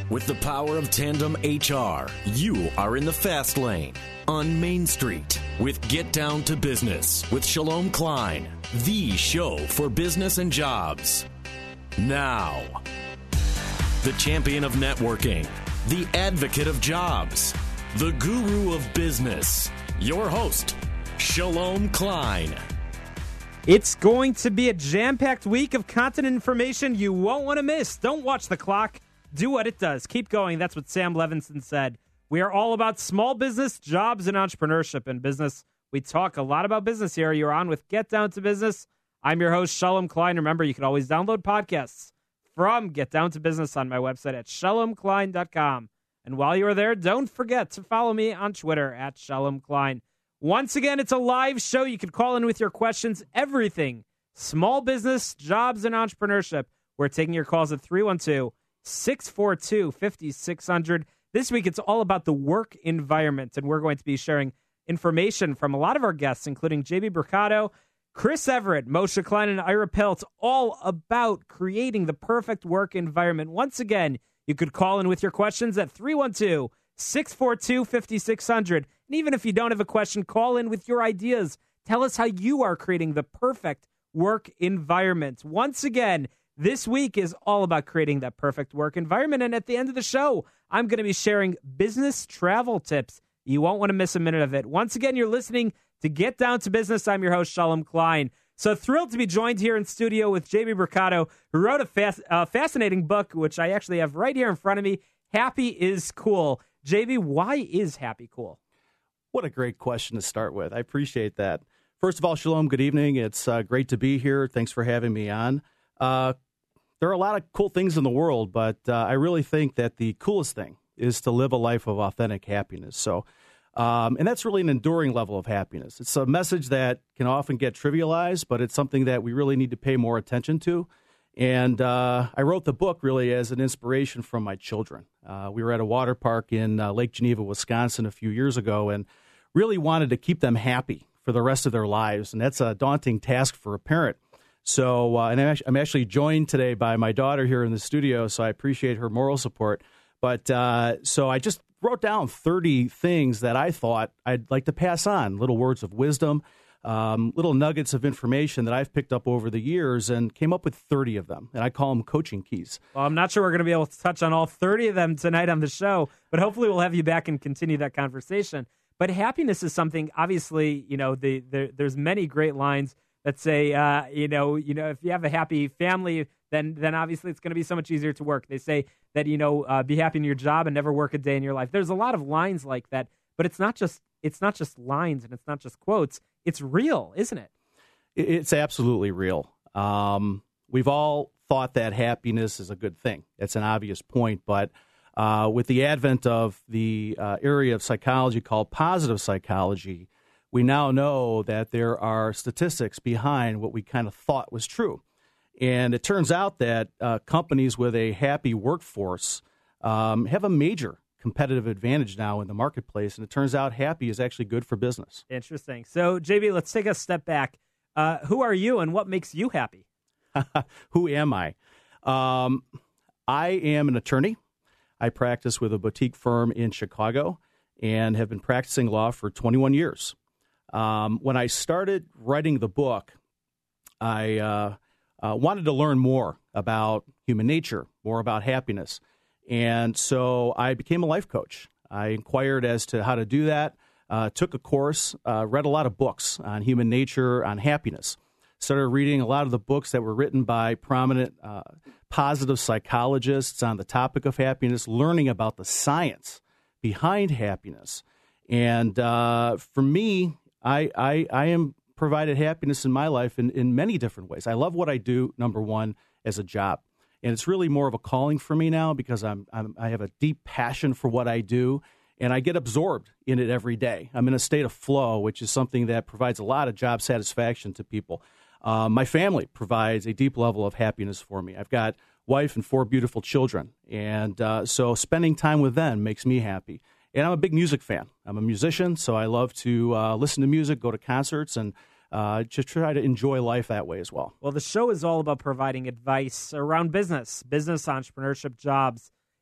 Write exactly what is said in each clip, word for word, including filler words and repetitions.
With the power of Tandem H R, you are in the fast lane on Main Street with Get Down to Business with Shalom Klein, the show for business and jobs. Now, the champion of networking, the advocate of jobs, the guru of business, your host, Shalom Klein. It's going to be a jam-packed week of content and information you won't want to miss. Don't watch the clock. Do what it does. Keep going. That's what Sam Levinson said. We are all about small business, jobs, and entrepreneurship in business. We talk a lot about business here. You're on with Get Down to Business. I'm your host, Shalom Klein. Remember, you can always download podcasts from Get Down to Business on my website at shalom klein dot com. And while you're there, don't forget to follow me on Twitter at Shalom Klein. Once again, it's a live show. You can call in with your questions, everything small business, jobs, and entrepreneurship. We're taking your calls at three one two, six four two, five six zero zero. This week, it's all about the work environment, and we're going to be sharing information from a lot of our guests, including J B Bricado, Chris Everett, Moshe Klein, and Ira Peltz, all about creating the perfect work environment. Once again, you could call in with your questions at three one two, six four two, five six zero zero. And even if you don't have a question, call in with your ideas. Tell us how you are creating the perfect work environment. Once again, this week is all about creating that perfect work environment. And at the end of the show, I'm going to be sharing business travel tips. You won't want to miss a minute of it. Once again, you're listening to Get Down to Business. I'm your host, Shalom Klein. So thrilled to be joined here in studio with J B Bricado, who wrote a fast, uh, fascinating book, which I actually have right here in front of me. Happy is Cool. J B, why is happy cool? What a great question to start with. I appreciate that. First of all, Shalom, good evening. It's uh, great to be here. Thanks for having me on. Uh, there are a lot of cool things in the world, but uh, I really think that the coolest thing is to live a life of authentic happiness. So, um, and that's really an enduring level of happiness. It's a message that can often get trivialized, but it's something that we really need to pay more attention to. And uh, I wrote the book really as an inspiration from my children. Uh, we were at a water park in uh, Lake Geneva, Wisconsin a few years ago and really wanted to keep them happy for the rest of their lives. And that's a daunting task for a parent. So, uh, and I'm actually, I'm actually joined today by my daughter here in the studio, so I appreciate her moral support. But uh, so I just wrote down thirty things that I thought I'd like to pass on, little words of wisdom, Um, little nuggets of information that I've picked up over the years, and came up with thirty of them, and I call them coaching keys. Well, I'm not sure we're going to be able to touch on all thirty of them tonight on the show, but hopefully we'll have you back and continue that conversation. But happiness is something, obviously, you know, the, the, there's many great lines that say, uh, you know, you know, if you have a happy family, then then obviously it's going to be so much easier to work. They say that, you know, uh, be happy in your job and never work a day in your life. There's a lot of lines like that, but it's not just it's not just lines and it's not just quotes. It's real, isn't it? It's absolutely real. Um, we've all thought that happiness is a good thing. It's an obvious point, but uh, with the advent of the uh, area of psychology called positive psychology, we now know that there are statistics behind what we kind of thought was true. And it turns out that uh, companies with a happy workforce um, have a major competitive advantage now in the marketplace, and it turns out happy is actually good for business. Interesting. So, J B, let's take a step back. Uh, who are you, and what makes you happy? Who am I? Um, I am an attorney. I practice with a boutique firm in Chicago and have been practicing law for twenty-one years. Um, when I started writing the book, I uh, uh, wanted to learn more about human nature, more about happiness. And so I became a life coach. I inquired as to how to do that, uh, took a course, uh, read a lot of books on human nature, on happiness. Started reading a lot of the books that were written by prominent uh, positive psychologists on the topic of happiness, learning about the science behind happiness. And uh, for me, I, I, I am provided happiness in my life in, in many different ways. I love what I do, number one, as a job. And it's really more of a calling for me now because I'm, I'm I have a deep passion for what I do, and I get absorbed in it every day. I'm in a state of flow, which is something that provides a lot of job satisfaction to people. Uh, my family provides a deep level of happiness for me. I've got wife and four beautiful children, and uh, so spending time with them makes me happy. And I'm a big music fan. I'm a musician, so I love to uh, listen to music, go to concerts, and Uh, just try to enjoy life that way as well. Well, the show is all about providing advice around business, business, entrepreneurship, jobs.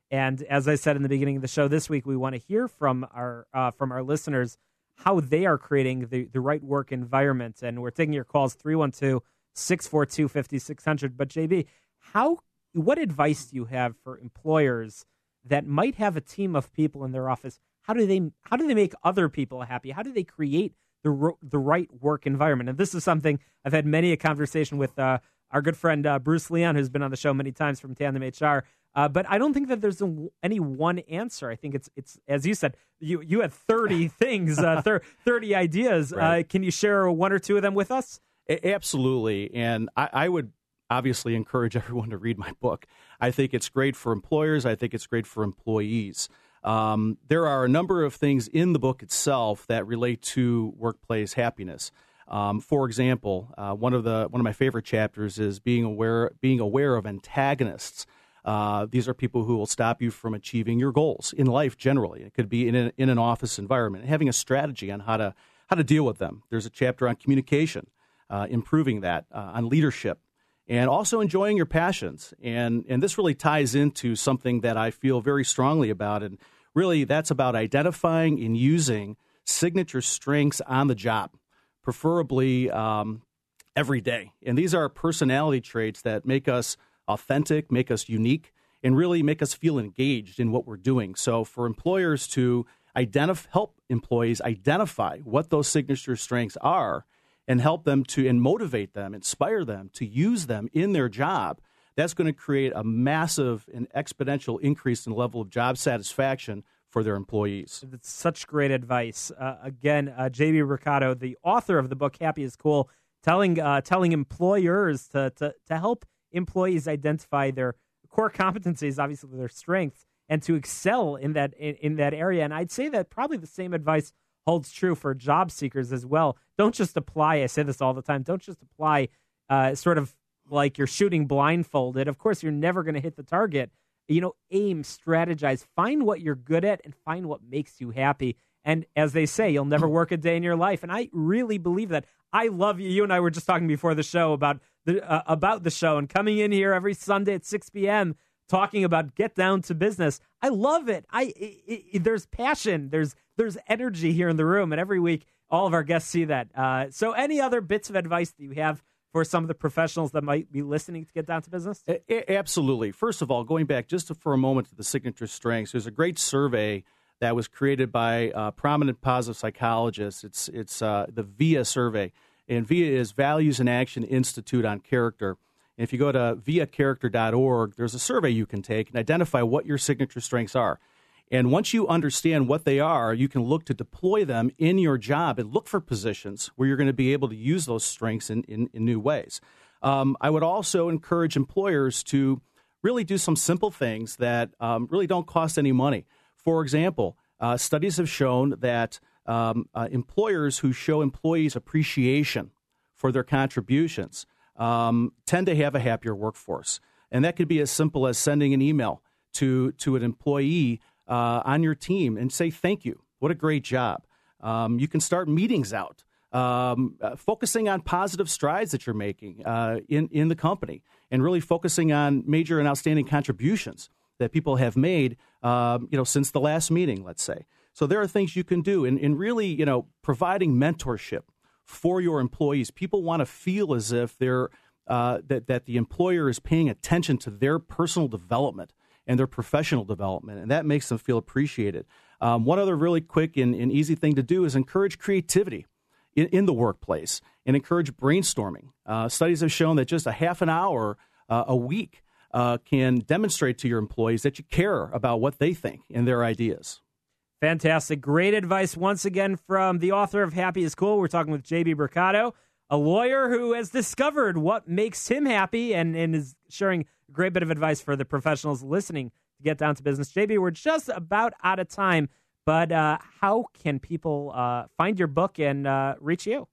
And as I said in the beginning of the show this week, we want to hear from our uh, from our listeners how they are creating the, the right work environment. And we're taking your calls, three one two, six four two, five six zero zero. But J B, how what advice do you have for employers that might have a team of people in their office? How do they how do they make other people happy? How do they create the the right work environment? And this is something I've had many a conversation with uh, our good friend uh, Bruce Leon, who's been on the show many times from Tandem H R. Uh, but I don't think that there's a, any one answer. I think it's it's as you said, you you had thirty things, uh, thirty ideas. Right. Uh, can you share one or two of them with us? A- absolutely, and I, I would obviously encourage everyone to read my book. I think it's great for employers. I think it's great for employees. Um, there are a number of things in the book itself that relate to workplace happiness. Um, for example, uh, one of the one of my favorite chapters is being aware being aware of antagonists. Uh, these are people who will stop you from achieving your goals in life generally. It could be in an, in an office environment, and having a strategy on how to how to deal with them. There's a chapter on communication, uh, improving that, uh, on leadership, and also enjoying your passions. And and this really ties into something that I feel very strongly about, and really that's about identifying and using signature strengths on the job, preferably um, every day. And these are personality traits that make us authentic, make us unique, and really make us feel engaged in what we're doing. So for employers to identify, help employees identify what those signature strengths are and help them to, and motivate them, inspire them to use them in their job, that's going to create a massive and exponential increase in the level of job satisfaction for their employees. That's such great advice. Uh, again, uh, J B Bricado, the author of the book Happy is Cool, telling uh, telling employers to, to to help employees identify their core competencies, obviously their strengths, and to excel in that in, in that area. And I'd say that probably the same advice holds true for job seekers as well. Don't just apply. I say this all the time. Don't just apply uh, sort of like you're shooting blindfolded. Of course, you're never going to hit the target. You know, aim, strategize, find what you're good at, and find what makes you happy. And as they say, you'll never work a day in your life. And I really believe that. I love you. You and I were just talking before the show about the uh, about the show and coming in here every Sunday at six p.m. talking about get down to business. I love it. I it, it, there's passion. There's there's energy here in the room, and every week all of our guests see that. Uh, so, any other bits of advice that you have for some of the professionals that might be listening to get down to business? A- absolutely. First of all, going back just for a moment to the signature strengths, there's a great survey that was created by uh, prominent positive psychologists. It's it's uh, the V I A survey, and V I A is Values in Action Institute on Character. And if you go to via character dot org, there's a survey you can take and identify what your signature strengths are. And once you understand what they are, you can look to deploy them in your job and look for positions where you're going to be able to use those strengths in, in, in new ways. Um, I would also encourage employers to really do some simple things that um, really don't cost any money. For example, uh, studies have shown that um, uh, employers who show employees appreciation for their contributions um, tend to have a happier workforce. And that could be as simple as sending an email to, to an employee uh, on your team and say, thank you. What a great job. Um, you can start meetings out, um, uh, focusing on positive strides that you're making uh, in, in the company and really focusing on major and outstanding contributions that people have made, um, you know, since the last meeting, let's say. So there are things you can do in, in really, you know, providing mentorship for your employees. People want to feel as if they're uh, that that the employer is paying attention to their personal development and their professional development, and that makes them feel appreciated. Um, one other really quick and, and easy thing to do is encourage creativity in, in the workplace and encourage brainstorming. Uh, studies have shown that just a half an hour uh, a week uh, can demonstrate to your employees that you care about what they think and their ideas. Fantastic. Great advice once again from the author of Happy is Cool. We're talking with J B Bricado, a lawyer who has discovered what makes him happy and, and is sharing a great bit of advice for the professionals listening to get down to business. J B, we're just about out of time, but uh, how can people uh, find your book and uh, reach you?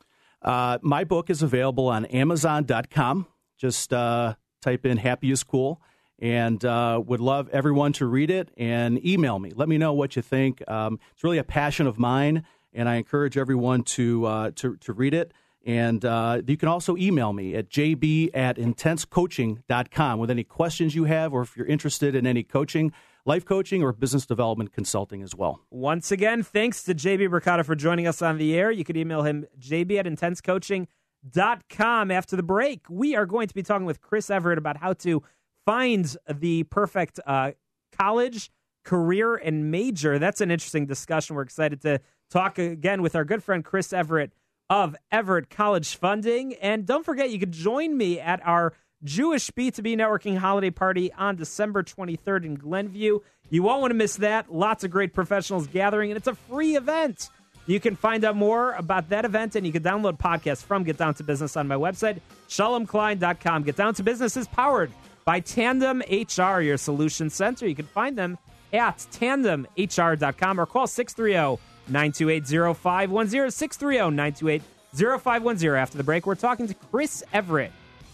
Uh, my book is available on amazon dot com. Just uh, type in Happy is Cool. And uh, would love everyone to read it and email me. Let me know what you think. Um, it's really a passion of mine, and I encourage everyone to uh, to, to read it And uh, you can also email me at j b at intense coaching dot com with any questions you have, or if you're interested in any coaching, life coaching, or business development consulting as well. Once again, thanks to J B Bricado for joining us on the air. You could email him j b at intense coaching dot com. After the break, we are going to be talking with Chris Everett about how to find the perfect uh, college, career, and major. That's an interesting discussion. We're excited to talk again with our good friend Chris Everett of Everett College Funding. And don't forget, you can join me at our Jewish B two B networking holiday party on December twenty-third in Glenview. You won't want to miss that. Lots of great professionals gathering, and it's a free event. You can find out more about that event, and you can download podcasts from Get Down to Business on my website, shalom klein dot com. Get Down to Business is powered by Tandem H R, your solution center. You can find them at tandem h r dot com or call six three zero, nine two eight, zero five one zero, six three zero, nine two eight, zero five one zero. After the break, we're talking to Chris Everett.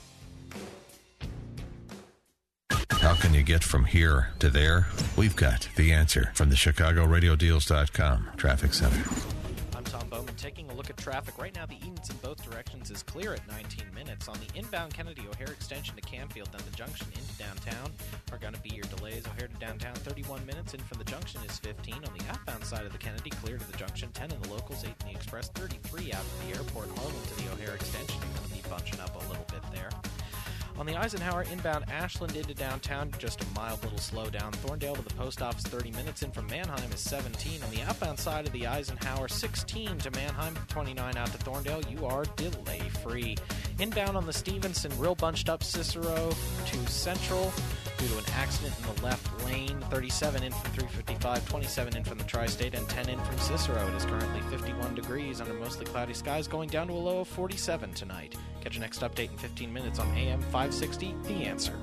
How can you get from here to there? We've got the answer from the Chicago Radio Deals dot com Traffic Center. I'm Tom Bowman. Taking a look at traffic right now, the Edens in both directions is clear at nineteen minutes. On the inbound Kennedy O'Hare extension to Canfield, then the junction into downtown are going to be your delays. O'Hare to downtown, thirty-one minutes. In from the junction is fifteen. On the outbound side of the Kennedy, clear to the junction, ten in the locals, eight in the express, thirty-three out of the airport, home into the O'Hare extension. You're going to be bunching up a little bit there. On the Eisenhower inbound Ashland into downtown, just a mild little slowdown. Thorndale to the post office, thirty minutes. In from Manheim is seventeen. On the outbound side of the Eisenhower, sixteen to Manheim, twenty-nine out to Thorndale. You are delay-free. Inbound on the Stevenson, real bunched up Cicero to Central due to an accident in the left lane. thirty-seven in from three fifty-five, twenty-seven in from the Tri-State, and ten in from Cicero. It is currently fifty-one degrees under mostly cloudy skies, going down to a low of forty-seven tonight. Catch your next update in fifteen minutes on A M five sixty, The Answer.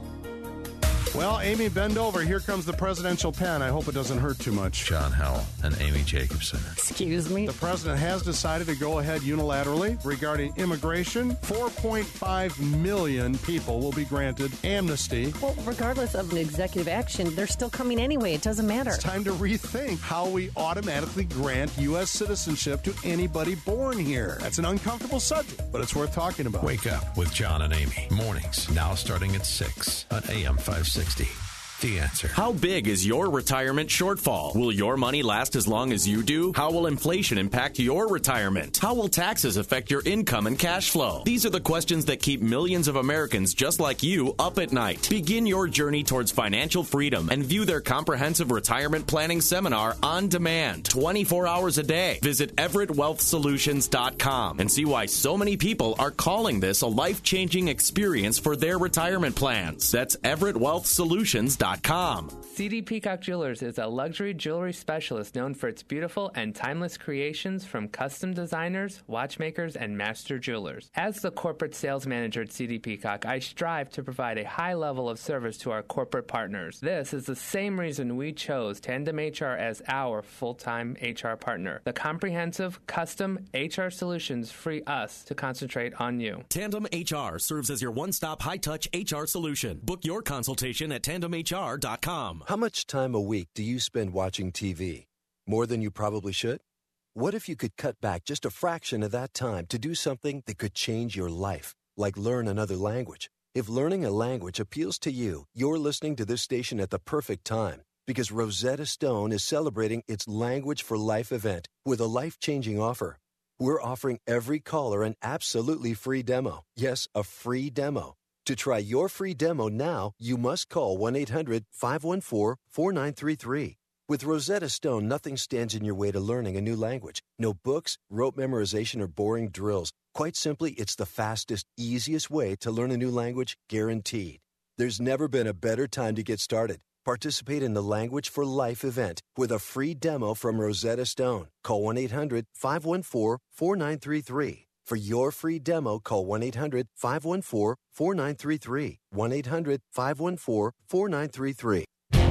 Well, Amy, bend over. Here comes the presidential pen. I hope it doesn't hurt too much. John Howell and Amy Jacobson. Excuse me? The president has decided to go ahead unilaterally regarding immigration. four point five million people will be granted amnesty. Well, regardless of an executive action, they're still coming anyway. It doesn't matter. It's time to rethink how we automatically grant U S citizenship to anybody born here. That's an uncomfortable subject, but it's worth talking about. Wake up with John and Amy. Mornings now starting at six on A M five sixty. The Answer. How big is your retirement shortfall? Will your money last as long as you do? How will inflation impact your retirement? How will taxes affect your income and cash flow? These are the questions that keep millions of Americans just like you up at night. Begin your journey towards financial freedom and view their comprehensive retirement planning seminar on demand, twenty-four hours a day. Visit everett wealth solutions dot com and see why so many people are calling this a life-changing experience for their retirement plans. That's everett wealth solutions dot com. C D Peacock Jewelers is a luxury jewelry specialist known for its beautiful and timeless creations from custom designers, watchmakers, and master jewelers. As the corporate sales manager at C D Peacock, I strive to provide a high level of service to our corporate partners. This is the same reason we chose Tandem H R as our full-time H R partner. The comprehensive, custom H R solutions free us to concentrate on you. Tandem H R serves as your one-stop high-touch H R solution. Book your consultation at tandem h r dot com. How much time a week do you spend watching T V? More than you probably should? What if you could cut back just a fraction of that time to do something that could change your life, like learn another language? If learning a language appeals to you, you're listening to this station at the perfect time, because Rosetta Stone is celebrating its Language for Life event with a life-changing offer. We're offering every caller an absolutely free demo. Yes, a free demo. To try your free demo now, you must call one eight hundred, five one four, four nine three three. With Rosetta Stone, nothing stands in your way to learning a new language. No books, rote memorization, or boring drills. Quite simply, it's the fastest, easiest way to learn a new language, guaranteed. There's never been a better time to get started. Participate in the Language for Life event with a free demo from Rosetta Stone. Call one eight hundred, five one four, four nine three three. For your free demo, call one eight hundred, five one four, four nine three three. one eight hundred, five one four, four nine three three.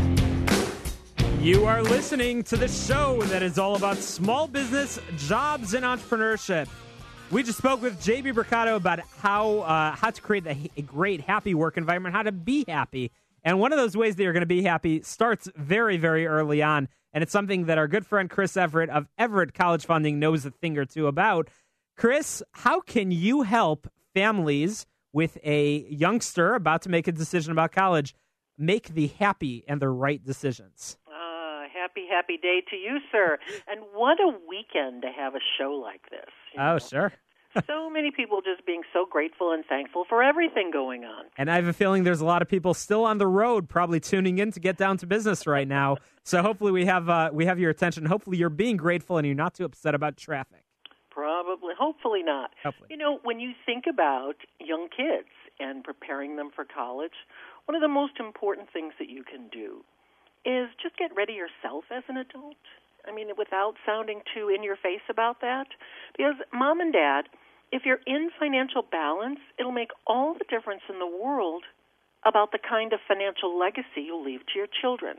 You are listening to the show that is all about small business, jobs, and entrepreneurship. We just spoke with J B Bricado about how uh, how to create a, a great, happy work environment, how to be happy. And one of those ways that you're going to be happy starts very, very early on. And it's something that our good friend Chris Everett of Everett College Funding knows a thing or two about. Chris, how can you help families with a youngster about to make a decision about college make the happy and the right decisions? Uh, happy, happy day to you, sir. And what a weekend to have a show like this. Oh, know? sure. So many people just being so grateful and thankful for everything going on. And I have a feeling there's a lot of people still on the road probably tuning in to get down to business right now. So hopefully we have uh, we have your attention. Hopefully you're being grateful and you're not too upset about traffic. Probably. Hopefully not. Hopefully. You know, when you think about young kids and preparing them for college, one of the most important things that you can do is just get ready yourself as an adult. I mean, without sounding too in your face about that. Because mom and dad, if you're in financial balance, it'll make all the difference in the world about the kind of financial legacy you'll leave to your children.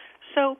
So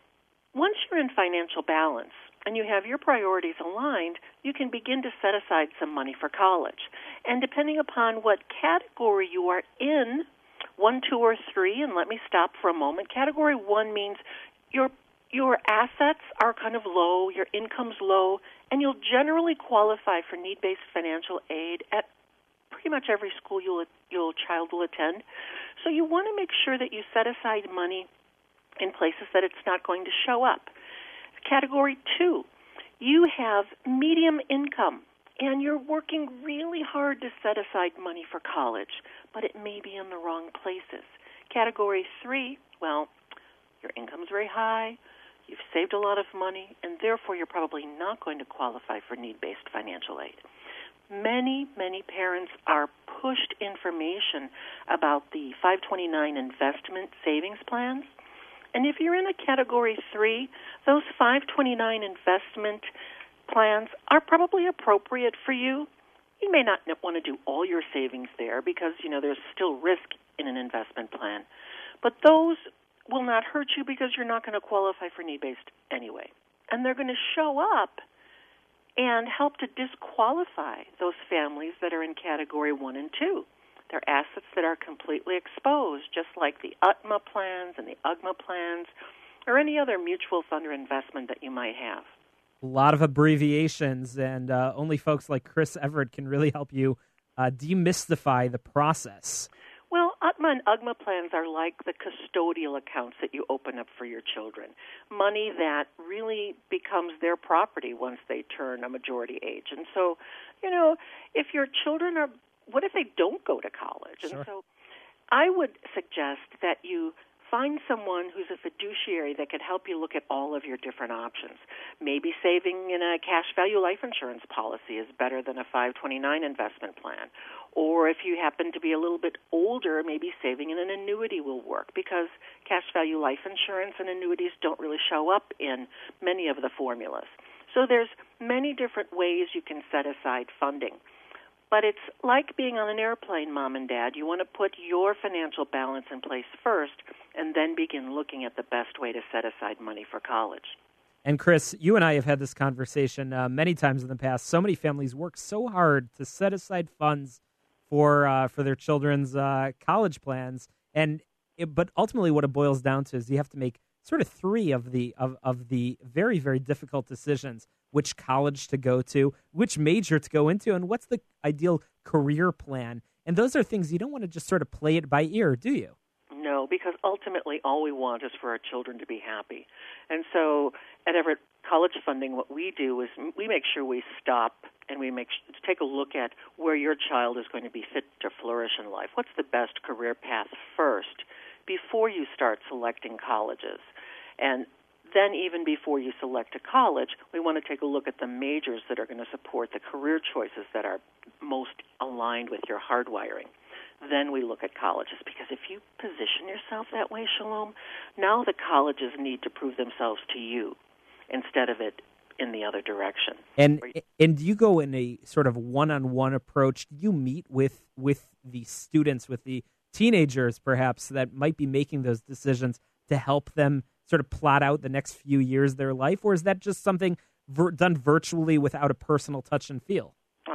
once you're in financial balance and you have your priorities aligned, you can begin to set aside some money for college. And depending upon what category you are in, one, two, or three, and let me stop for a moment. Category one means your your assets are kind of low, your income's low, and you'll generally qualify for need-based financial aid at pretty much every school you'll, your child will attend. So you want to make sure that you set aside money in places that it's not going to show up. Category two, you have medium income, and you're working really hard to set aside money for college, but it may be in the wrong places. Category three, well, your income's very high, you've saved a lot of money, and therefore you're probably not going to qualify for need-based financial aid. Many, many parents are pushed information about the five twenty-nine investment savings plans. And if you're in a Category three, those five twenty-nine investment plans are probably appropriate for you. You may not want to do all your savings there because, you know, there's still risk in an investment plan. But those will not hurt you because you're not going to qualify for need-based anyway. And they're going to show up and help to disqualify those families that are in Category one and two. They're assets that are completely exposed, just like the U T M A plans and the U G M A plans or any other mutual fund or investment that you might have. A lot of abbreviations, and uh, only folks like Chris Everett can really help you uh, demystify the process. Well, U T M A and U G M A plans are like the custodial accounts that you open up for your children, money that really becomes their property once they turn a majority age. And so, you know, if your children are, what if they don't go to college? Sure. And so I would suggest that you find someone who's a fiduciary that could help you look at all of your different options. Maybe saving in a cash value life insurance policy is better than a five twenty-nine investment plan. Or if you happen to be a little bit older, maybe saving in an annuity will work because cash value life insurance and annuities don't really show up in many of the formulas. So there's many different ways you can set aside funding. But it's like being on an airplane, Mom and Dad. You want to put your financial balance in place first and then begin looking at the best way to set aside money for college. And Chris, you and I have had this conversation uh, many times in the past. So many families work so hard to set aside funds for uh, for their children's uh, college plans, and it, but ultimately, what it boils down to is you have to make sort of three of the of, of the very very difficult decisions: which college to go to, which major to go into, and what's the ideal career plan. And those are things you don't want to just sort of play it by ear, do you? No, because ultimately all we want is for our children to be happy. And so at Everett College Funding, what we do is we make sure we stop and we make take a look at where your child is going to be fit to flourish in life. What's the best career path first before you start selecting colleges? And then even before you select a college, we want to take a look at the majors that are going to support the career choices that are most aligned with your hardwiring. Then we look at colleges, because if you position yourself that way, Shalom, now the colleges need to prove themselves to you instead of it in the other direction. And and do you go in a sort of one-on-one approach? Do you meet with, with the students, with the teenagers perhaps that might be making those decisions to help them sort of plot out the next few years of their life? Or is that just something vir- done virtually without a personal touch and feel? Uh, well, we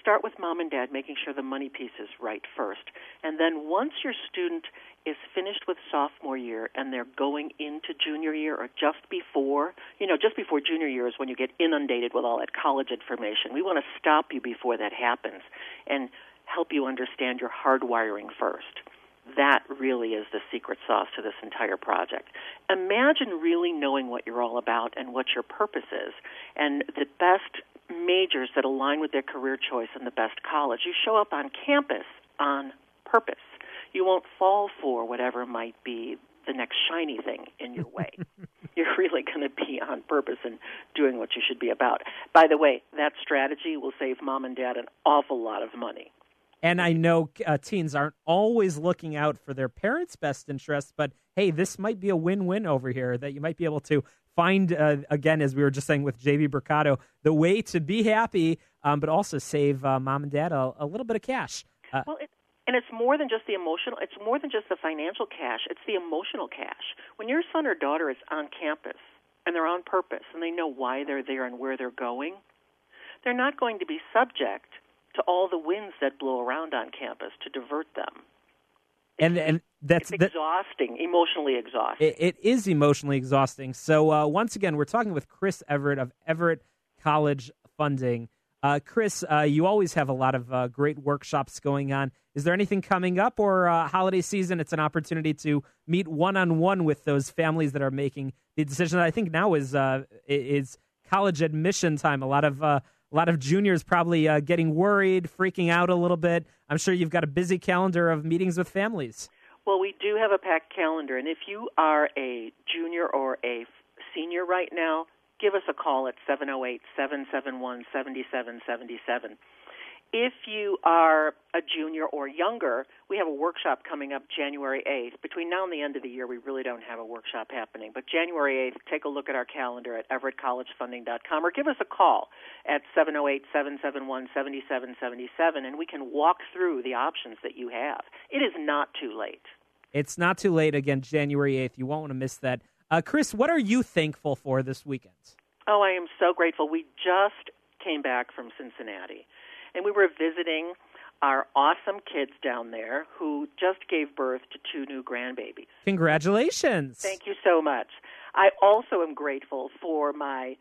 start with mom and dad making sure the money piece is right first. And then once your student is finished with sophomore year and they're going into junior year or just before, you know, just before junior year is when you get inundated with all that college information. We want to stop you before that happens and help you understand your hardwiring first. That really is the secret sauce to this entire project. Imagine really knowing what you're all about and what your purpose is, and the best majors that align with their career choice and the best college. You show up on campus on purpose. You won't fall for whatever might be the next shiny thing in your way. You're really going to be on purpose and doing what you should be about. By the way, that strategy will save mom and dad an awful lot of money. And I know uh, teens aren't always looking out for their parents' best interests, but hey, this might be a win-win over here that you might be able to find, uh, again, as we were just saying with J V Bricado, the way to be happy, um, but also save uh, mom and dad a, a little bit of cash. Uh, well, it, and it's more than just the emotional, it's more than just the financial cash, it's the emotional cash. When your son or daughter is on campus and they're on purpose and they know why they're there and where they're going, they're not going to be subject to all the winds that blow around on campus to divert them. And and that's it's exhausting, that, emotionally exhausting. It, it is emotionally exhausting. So uh, once again, we're talking with Chris Everett of Everett College Funding. Uh, Chris, uh, you always have a lot of uh, great workshops going on. Is there anything coming up, or uh, holiday season? It's an opportunity to meet one-on-one with those families that are making the decision. That I think now is uh, is college admission time. A lot of uh, A lot of juniors probably uh, getting worried, freaking out a little bit. I'm sure you've got a busy calendar of meetings with families. Well, we do have a packed calendar, and if you are a junior or a senior right now, give us a call at seven oh eight, seven seven one, seven seven seven seven. If you are a junior or younger, we have a workshop coming up January eighth. Between now and the end of the year, we really don't have a workshop happening. But January eighth, take a look at our calendar at everett college funding dot com or give us a call at seven oh eight, seven seven one, seven seven seven seven, and we can walk through the options that you have. It is not too late. It's not too late. Again, January eighth. You won't want to miss that. Uh, Chris, what are you thankful for this weekend? Oh, I am so grateful. We just came back from Cincinnati. And we were visiting our awesome kids down there who just gave birth to two new grandbabies. Congratulations. Thank you so much. I also am grateful for my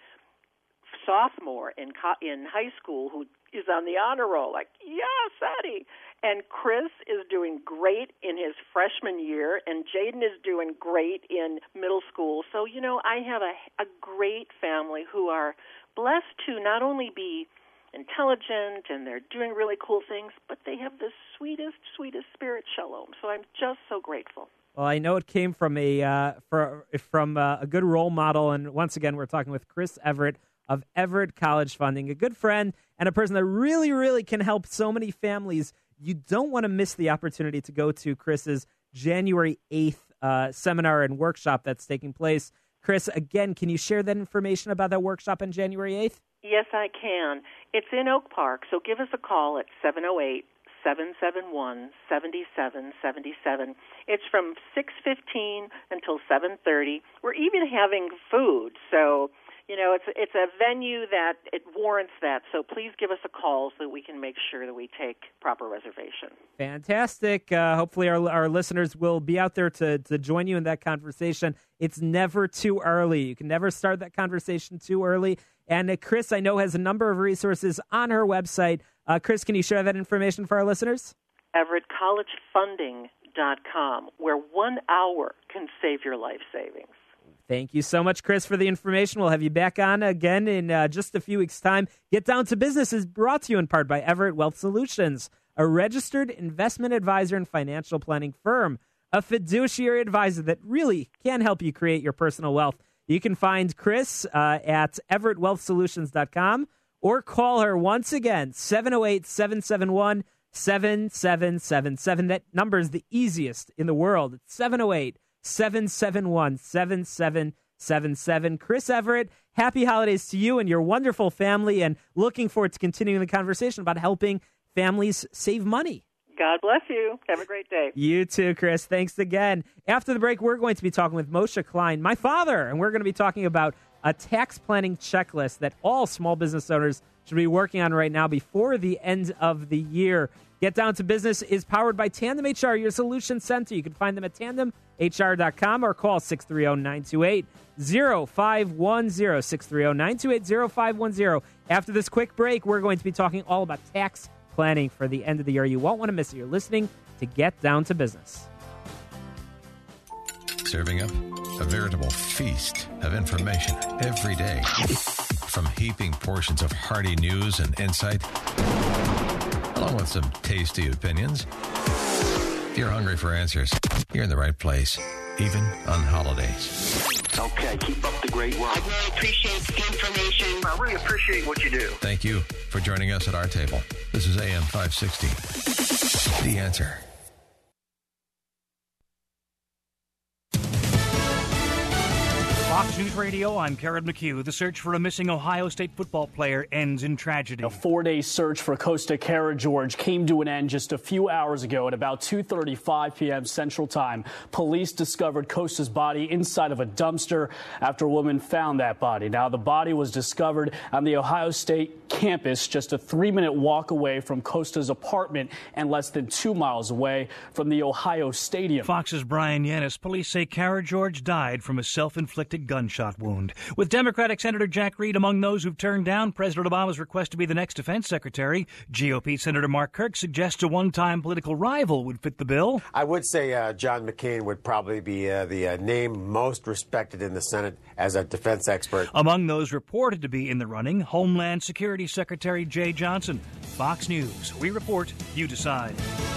sophomore in co- in high school who is on the honor roll. Like, yes, Eddie. And Chris is doing great in his freshman year, and Jaden is doing great in middle school. So, you know, I have a, a great family who are blessed to not only be intelligent and they're doing really cool things, but they have the sweetest, sweetest spirit, Shalom. So I'm just so grateful. Well, I know it came from a uh, for, from uh, a good role model, and once again, we're talking with Chris Everett of Everett College Funding, a good friend and a person that really, really can help so many families. You don't want to miss the opportunity to go to Chris's January eighth uh, seminar and workshop that's taking place. Chris, again, can you share that information about that workshop on January eighth? Yes, I can. It's in Oak Park, so give us a call at seven oh eight, seven seven one, seven seven seven seven. It's from six fifteen until seven thirty. We're even having food, so, you know, it's it's a venue that it warrants that, so please give us a call so that we can make sure that we take proper reservation. Fantastic. Uh, hopefully our our listeners will be out there to, to join you in that conversation. It's never too early. You can never start that conversation too early. And uh, Chris, I know, has a number of resources on her website. Uh, Chris, can you share that information for our listeners? everett college funding dot com, where one hour can save your life savings. Thank you so much, Chris, for the information. We'll have you back on again in uh, just a few weeks' time. Get Down to Business is brought to you in part by Everett Wealth Solutions, a registered investment advisor and financial planning firm, a fiduciary advisor that really can help you create your personal wealth. You can find Chris uh, at everett wealth solutions dot com or call her once again, seven oh eight, seven seven one, seven seven seven seven. That number is the easiest in the world. It's seven oh eight, seven seven one, seven seven seven seven. Chris Everett, happy holidays to you and your wonderful family, and looking forward to continuing the conversation about helping families save money. God bless you. Have a great day. You too, Chris. Thanks again. After the break, we're going to be talking with Moshe Klein, my father, and we're going to be talking about a tax planning checklist that all small business owners should be working on right now before the end of the year. Get Down to Business is powered by Tandem H R, your solution center. You can find them at tandem h r dot com or call six three zero, nine two eight, zero five one zero, six three zero, nine two eight, zero five one zero. After this quick break, we're going to be talking all about tax planning for the end of the year. You won't want to miss it. You're listening to Get Down to Business. Serving up a veritable feast of information every day. From heaping portions of hearty news and insight, along with some tasty opinions. If you're hungry for answers, you're in the right place, even on holidays. Okay, keep up the great work. I really appreciate the information. I really appreciate what you do. Thank you for joining us at our table. This is A M five sixty. The Answer. Fox News Radio, I'm Karen McHugh. The search for a missing Ohio State football player ends in tragedy. A four-day search for Costa Karageorge came to an end just a few hours ago at about two thirty-five p.m. Central Time. Police discovered Costa's body inside of a dumpster after a woman found that body. Now, the body was discovered on the Ohio State campus, just a three-minute walk away from Costa's apartment and less than two miles away from the Ohio Stadium. Fox's Brian Yanis. Police say Karageorge died from a self-inflicted gunshot wound. With Democratic Senator Jack Reed among those who've turned down President Obama's request to be the next defense secretary, G O P Senator Mark Kirk suggests a one-time political rival would fit the bill. I would say uh, John McCain would probably be uh, the uh, name most respected in the Senate as a defense expert. Among those reported to be in the running, Homeland Security Secretary Jay Johnson. Fox News. We report, you decide.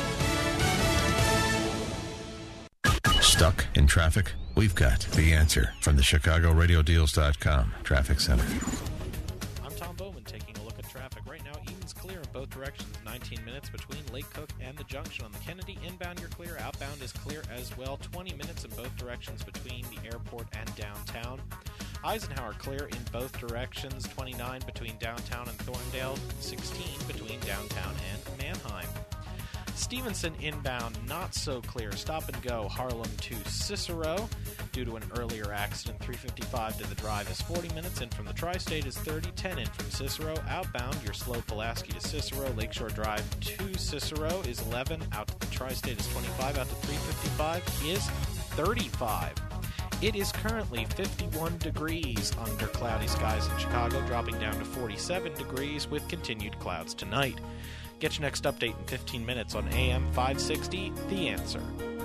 Stuck in traffic? We've got the answer from the Chicago Radio Deals dot com Traffic Center. I'm Tom Bowman taking a look at traffic. Right now, Eden's clear in both directions. nineteen minutes between Lake Cook and the junction. On the Kennedy, inbound you're clear. Outbound is clear as well. twenty minutes in both directions between the airport and downtown. Eisenhower clear in both directions. twenty-nine between downtown and Thorndale. sixteen between downtown and Manheim. Stevenson inbound, not so clear. Stop and go, Harlem to Cicero. Due to an earlier accident, three fifty-five to the drive is forty minutes in from the Tri-State is thirty, ten in from Cicero. Outbound, you're slow Pulaski to Cicero. Lakeshore Drive to Cicero is eleven. Out to the Tri-State is twenty-five. Out to three fifty-five is thirty-five. It is currently fifty-one degrees under cloudy skies in Chicago, dropping down to forty-seven degrees with continued clouds tonight. Get your next update in fifteen minutes on A M five sixty, The Answer.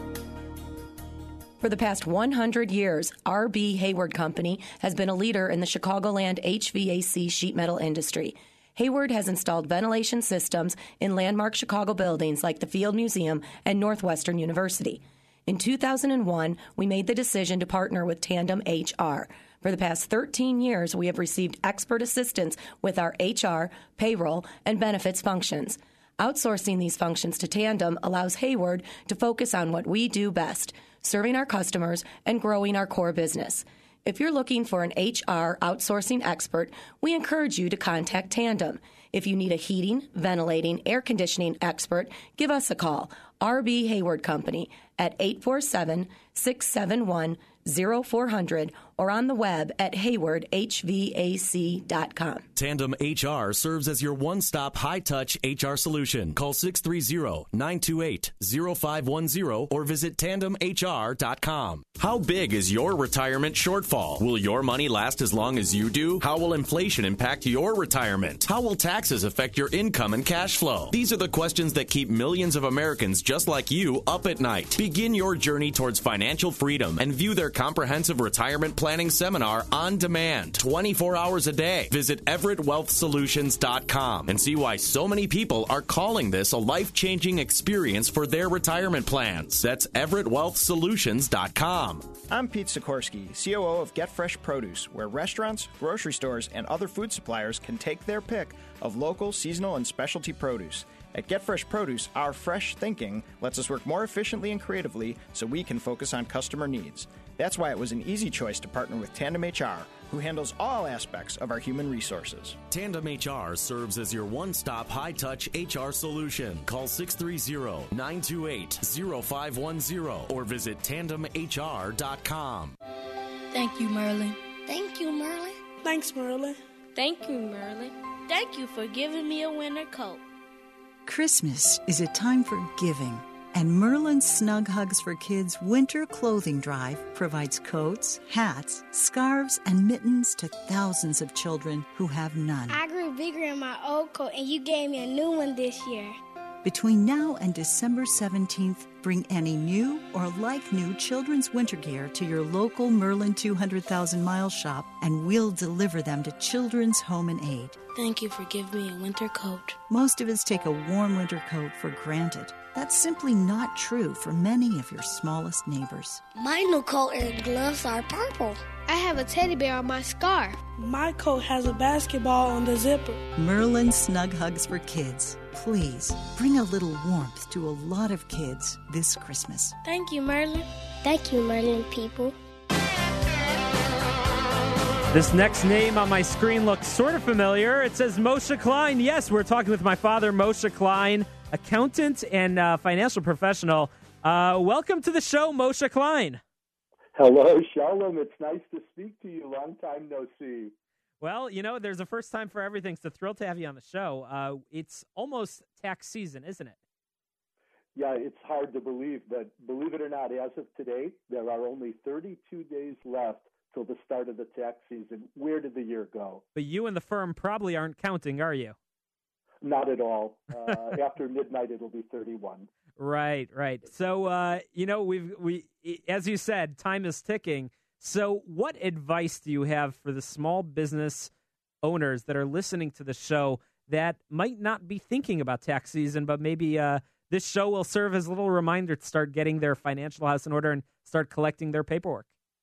For the past one hundred years, R B Hayward Company has been a leader in the Chicagoland H V A C sheet metal industry. Hayward has installed ventilation systems in landmark Chicago buildings like the Field Museum and Northwestern University. In two thousand one, we made the decision to partner with Tandem H R. For the past thirteen years, we have received expert assistance with our H R, payroll, and benefits functions. Outsourcing these functions to Tandem allows Hayward to focus on what we do best, serving our customers and growing our core business. If you're looking for an H R outsourcing expert, we encourage you to contact Tandem. If you need a heating, ventilating, air conditioning expert, give us a call. R B Hayward Company at eight four seven, six seven one, zero four zero zero or on the web at hayward h v a c dot com. Tandem H R serves as your one-stop high-touch H R solution. Call six three zero, nine two eight, zero five one zero or visit tandem h r dot com. How big is your retirement shortfall? Will your money last as long as you do? How will inflation impact your retirement? How will taxes affect your income and cash flow? These are the questions that keep millions of Americans just like you up at night. Begin your journey towards financial freedom and view their comprehensive retirement planning seminar on demand, twenty-four hours a day. Visit everett wealth solutions dot com and see why so many people are calling this a life-changing experience for their retirement plans. That's everett wealth solutions dot com. I'm Pete Sikorsky, C O O of Get Fresh Produce, where restaurants, grocery stores, and other food suppliers can take their pick of local, seasonal, and specialty produce. At Get Fresh Produce, our fresh thinking lets us work more efficiently and creatively so we can focus on customer needs. That's why it was an easy choice to partner with Tandem H R, who handles all aspects of our human resources. Tandem H R serves as your one-stop high-touch H R solution. Call six three zero, nine two eight, zero five one zero or visit tandem h r dot com. Thank you, Merlin. Thank you, Merlin. Thanks, Merlin. Thank you, Merlin. Thank you for giving me a winter coat. Christmas is a time for giving, and Merlin's Snug Hugs for Kids winter clothing drive provides coats, hats, scarves, and mittens to thousands of children who have none. I grew bigger in my old coat, and you gave me a new one this year. Between now and December seventeenth, bring any new or like-new children's winter gear to your local Merlin two hundred thousand mile shop, and we'll deliver them to Children's Home and Aid. Thank you for giving me a winter coat. Most of us take a warm winter coat for granted. That's simply not true for many of your smallest neighbors. My new coat and gloves are purple. I have a teddy bear on my scarf. My coat has a basketball on the zipper. Merlin Snug Hugs for Kids. Please bring a little warmth to a lot of kids this Christmas. Thank you, Merlin. Thank you, Merlin people. This next name on my screen looks sort of familiar. It says Moshe Klein. Yes, we're talking with my father, Moshe Klein, accountant and uh, financial professional. Uh, welcome to the show, Moshe Klein. Hello, Shalom. It's nice to speak to you. Long time no see. Well, you know, there's a first time for everything, so thrilled to have you on the show. Uh, it's almost tax season, isn't it? Yeah, it's hard to believe, but believe it or not, as of today, there are only thirty-two days left till the start of the tax season. Where did the year go? But you and the firm probably aren't counting, are you? Not at all. Uh, after midnight, it'll be thirty-one. Right, right. So, uh, you know, we've we as you said, time is ticking. So, what advice do you have for the small business owners that are listening to the show that might not be thinking about tax season, but maybe uh, this show will serve as a little reminder to start getting their financial house in order and start collecting their paperwork?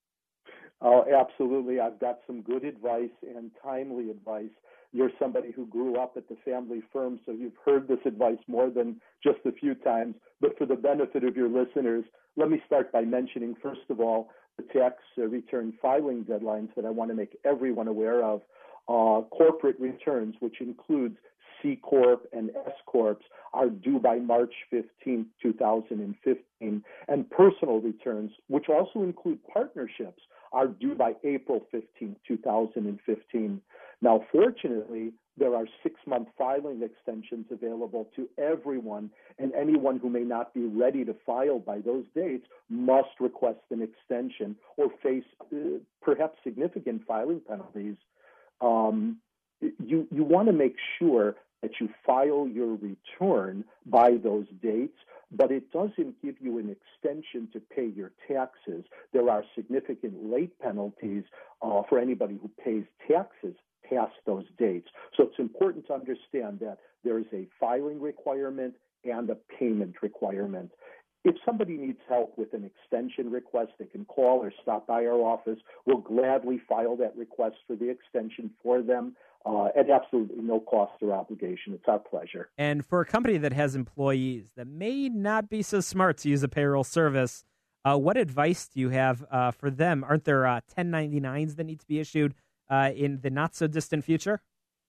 Oh, absolutely. I've got some good advice and timely advice. You're somebody who grew up at the family firm, so you've heard this advice more than just a few times. But for the benefit of your listeners, let me start by mentioning, first of all, the tax uh, return filing deadlines that I want to make everyone aware of. Uh, corporate returns, which includes C Corp and S Corps, are due by March fifteenth, two thousand fifteen. And personal returns, which also include partnerships, are due by April fifteenth, two thousand fifteen. Now, fortunately, there are six-month filing extensions available to everyone, and anyone who may not be ready to file by those dates must request an extension or face uh, perhaps significant filing penalties. Um, you you want to make sure that you file your return by those dates, but it doesn't give you an extension to pay your taxes. There are significant late penalties uh, for anybody who pays taxes past those dates. So it's important to understand that there is a filing requirement and a payment requirement. If somebody needs help with an extension request, they can call or stop by our office. We'll gladly file that request for the extension for them uh, at absolutely no cost or obligation. It's our pleasure. And for a company that has employees that may not be so smart to use a payroll service, uh, what advice do you have uh, for them? Aren't there uh, ten ninety-nines that need to be issued uh, in the not-so-distant future?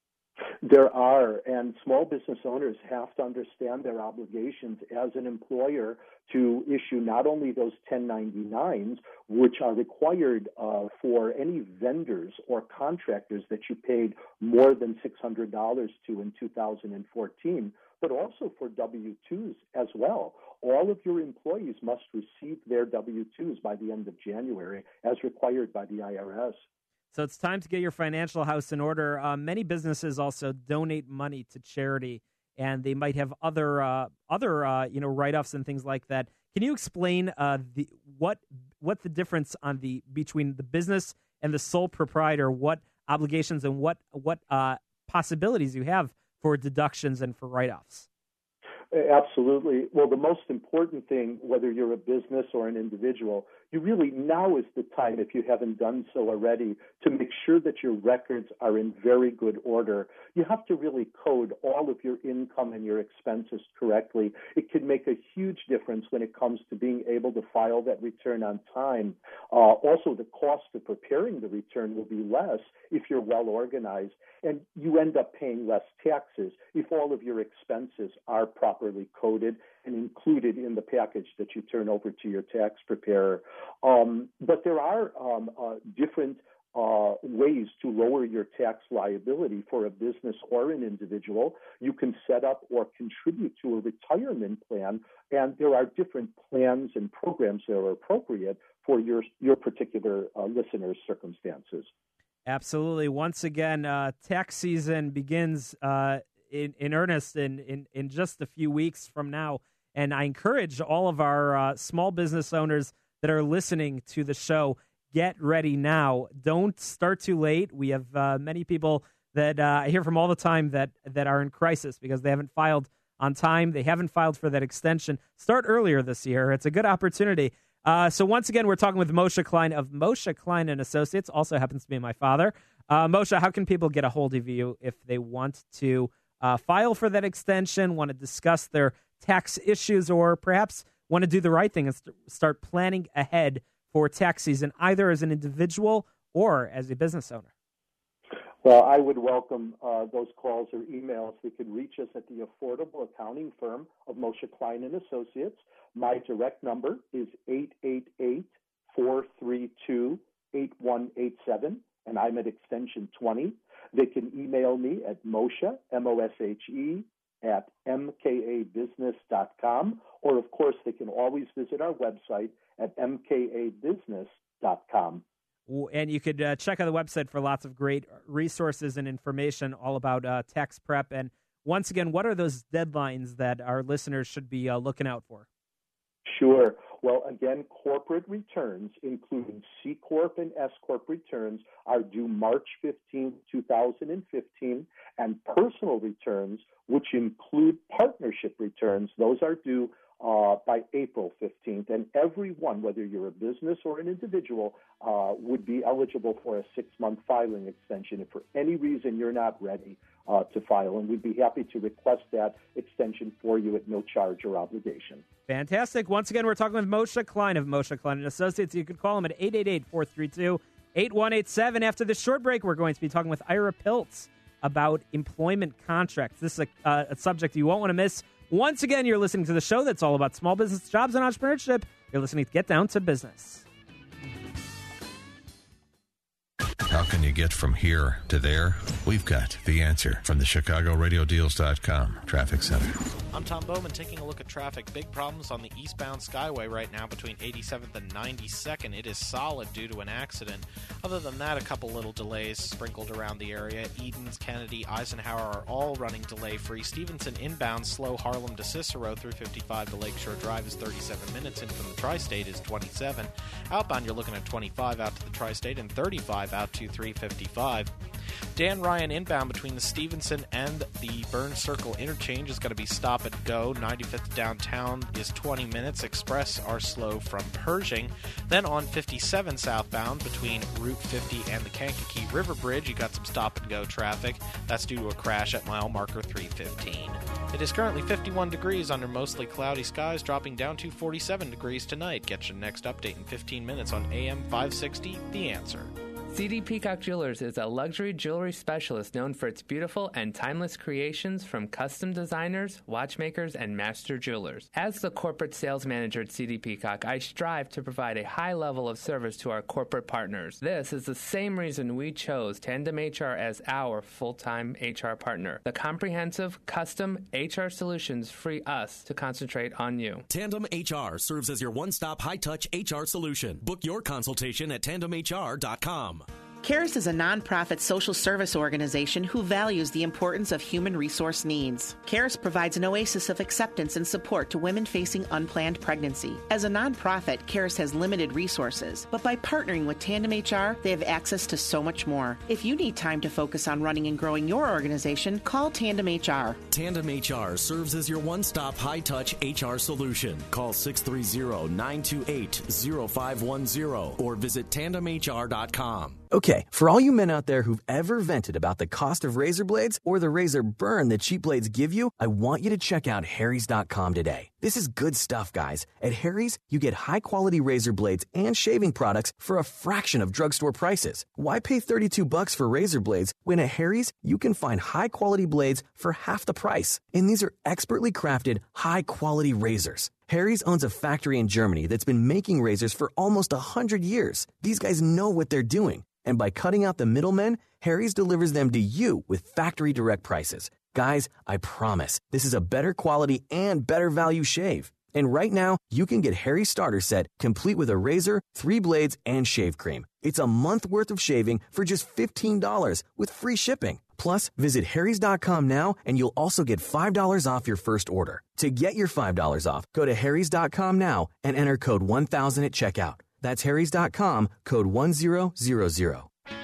There are, and small business owners have to understand their obligations as an employer to issue not only those ten ninety-nines, which are required uh, for any vendors or contractors that you paid more than six hundred dollars to in two thousand fourteen, but also for W two's as well. All of your employees must receive their W two's by the end of January, as required by the I R S. So it's time to get your financial house in order. Uh, many businesses also donate money to charity, and they might have other uh, other uh, you know write-offs and things like that. Can you explain uh, the what what the difference on the between the business and the sole proprietor? What obligations and what what uh, possibilities you have for deductions and for write-offs? Absolutely. Well, the most important thing, whether you're a business or an individual, you really, now is the time, if you haven't done so already, to make sure that your records are in very good order. You have to really code all of your income and your expenses correctly. It can make a huge difference when it comes to being able to file that return on time. Uh, also, the cost of preparing the return will be less if you're well organized, and you end up paying less taxes if all of your expenses are properly coded and included in the package that you turn over to your tax preparer. Um, but there are um, uh, different uh, ways to lower your tax liability for a business or an individual. You can set up or contribute to a retirement plan, and there are different plans and programs that are appropriate for your your particular uh, listeners' circumstances. Absolutely. Once again, uh, tax season begins uh, in, in earnest in, in, in just a few weeks from now. And I encourage all of our uh, small business owners that are listening to the show, get ready now. Don't start too late. We have uh, many people that uh, I hear from all the time that, that are in crisis because they haven't filed on time. They haven't filed for that extension. Start earlier this year. It's a good opportunity. Uh, so once again, we're talking with Moshe Klein of Moshe Klein and Associates. Also happens to be my father. Uh, Moshe, how can people get a hold of you if they want to uh, file for that extension, want to discuss their tax issues, or perhaps want to do the right thing and st- start planning ahead for tax season, either as an individual or as a business owner? Well, I would welcome uh, those calls or emails. They could reach us at the affordable accounting firm of Moshe Klein and Associates. My direct number is eight eight eight, four three two, eight one eight seven, and I'm at extension twenty. They can email me at Moshe, M O S H E, at m k a business dot com, or of course they can always visit our website at m k a business dot com. And you could uh, check out the website for lots of great resources and information all about uh, tax prep. And once again, what are those deadlines that our listeners should be uh, looking out for? Sure. Well, again, corporate returns, including C Corp and S Corp returns, are due March fifteenth, twenty fifteen, and personal returns, which include partnership returns, those are due uh, by April fifteenth. And everyone, whether you're a business or an individual, uh, would be eligible for a six-month filing extension if for any reason you're not ready uh, to file. And we'd be happy to request that extension for you at no charge or obligation. Fantastic. Once again, we're talking with Moshe Klein of Moshe Klein and Associates. You can call him at eight eight eight, four three two, eight one eight seven. After this short break, we're going to be talking with Ira Piltz about employment contracts. This is a, uh, a subject you won't want to miss. Once again, you're listening to the show that's all about small business, jobs, and entrepreneurship. You're listening to Get Down to Business. How can you get from here to there? We've got the answer from the Chicago Radio Deals dot com Traffic Center. I'm Tom Bowman taking a look at traffic. Big problems on the eastbound Skyway right now between eighty-seventh and ninety-second. It is solid due to an accident. Other than that, a couple little delays sprinkled around the area. Edens, Kennedy, Eisenhower are all running delay-free. Stevenson inbound slow Harlem to Cicero through fifty-five to Lakeshore Drive is thirty-seven minutes. In from the Tri-State is twenty-seven. Outbound, you're looking at twenty-five out to the Tri-State and thirty-five out to three fifty-five. Dan Ryan inbound between the Stevenson and the Burns Circle interchange is going to be stop and go. ninety-fifth downtown is twenty minutes. Express are slow from Pershing. Then on fifty-seven southbound between Route fifty and the Kankakee River Bridge, you got some stop and go traffic. That's due to a crash at mile marker three fifteen. It is currently fifty-one degrees under mostly cloudy skies, dropping down to forty-seven degrees tonight. Get your next update in fifteen minutes on A M five sixty, The Answer. C D Peacock Jewelers is a luxury jewelry specialist known for its beautiful and timeless creations from custom designers, watchmakers, and master jewelers. As the corporate sales manager at C D Peacock, I strive to provide a high level of service to our corporate partners. This is the same reason we chose Tandem H R as our full-time H R partner. The comprehensive, custom H R solutions free us to concentrate on you. Tandem H R serves as your one-stop high-touch H R solution. Book your consultation at tandem h r dot com. CARES is a nonprofit social service organization who values the importance of human resource needs. CARES provides an oasis of acceptance and support to women facing unplanned pregnancy. As a nonprofit, CARES has limited resources, but by partnering with Tandem H R, they have access to so much more. If you need time to focus on running and growing your organization, call Tandem H R. Tandem H R serves as your one-stop high-touch H R solution. Call six three zero, nine two eight, zero five one zero or visit tandem h r dot com. Okay, for all you men out there who've ever vented about the cost of razor blades or the razor burn that cheap blades give you, I want you to check out harrys dot com today. This is good stuff, guys. At Harry's, you get high-quality razor blades and shaving products for a fraction of drugstore prices. Why pay thirty-two bucks for razor blades when at Harry's, you can find high-quality blades for half the price? And these are expertly crafted, high-quality razors. Harry's owns a factory in Germany that's been making razors for almost one hundred years. These guys know what they're doing. And by cutting out the middlemen, Harry's delivers them to you with factory direct prices. Guys, I promise, this is a better quality and better value shave. And right now, you can get Harry's starter set complete with a razor, three blades, and shave cream. It's a month worth of shaving for just fifteen dollars with free shipping. Plus, visit harrys dot com now and you'll also get five dollars off your first order. To get your five dollars off, go to harrys dot com now and enter code one thousand at checkout. That's harrys dot com, code one thousand.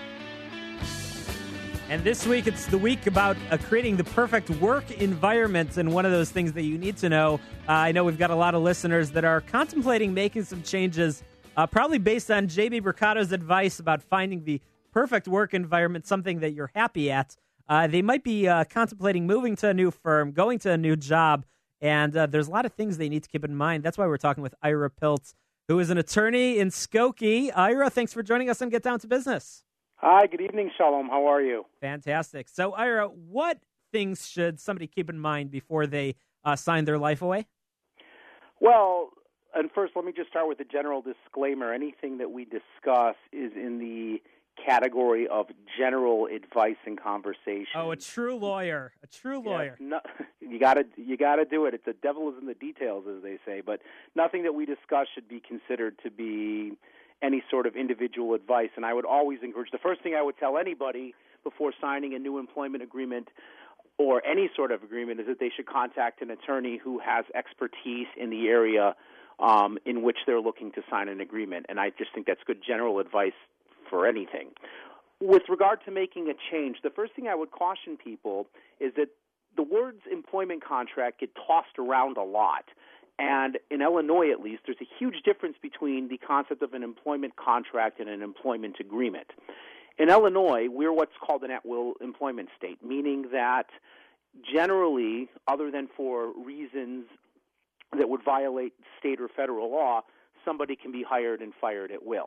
And this week, it's the week about uh, creating the perfect work environment. And one of those things that you need to know, uh, I know we've got a lot of listeners that are contemplating making some changes, uh, probably based on J B Mercado's advice about finding the perfect work environment, something that you're happy at. Uh, they might be uh, contemplating moving to a new firm, going to a new job, and uh, there's a lot of things they need to keep in mind. That's why we're talking with Ira Piltz, who is an attorney in Skokie. Ira, thanks for joining us on Get Down to Business. Hi, good evening, Shalom. How are you? Fantastic. So, Ira, what things should somebody keep in mind before they uh, sign their life away? Well, and first, let me just start with a general disclaimer. Anything that we discuss is in the category of general advice and conversation. Oh, a true lawyer, a true lawyer. Yes, no, you got to you got to do it. It's the devil is in the details, as they say. But nothing that we discuss should be considered to be any sort of individual advice. And I would always encourage, the first thing I would tell anybody before signing a new employment agreement or any sort of agreement is that they should contact an attorney who has expertise in the area um, in which they're looking to sign an agreement. And I just think that's good general advice for anything. With regard to making a change, the first thing I would caution people is that the words employment contract get tossed around a lot. And in Illinois, at least, there's a huge difference between the concept of an employment contract and an employment agreement. In Illinois, we're what's called an at-will employment state, meaning that generally, other than for reasons that would violate state or federal law, somebody can be hired and fired at will.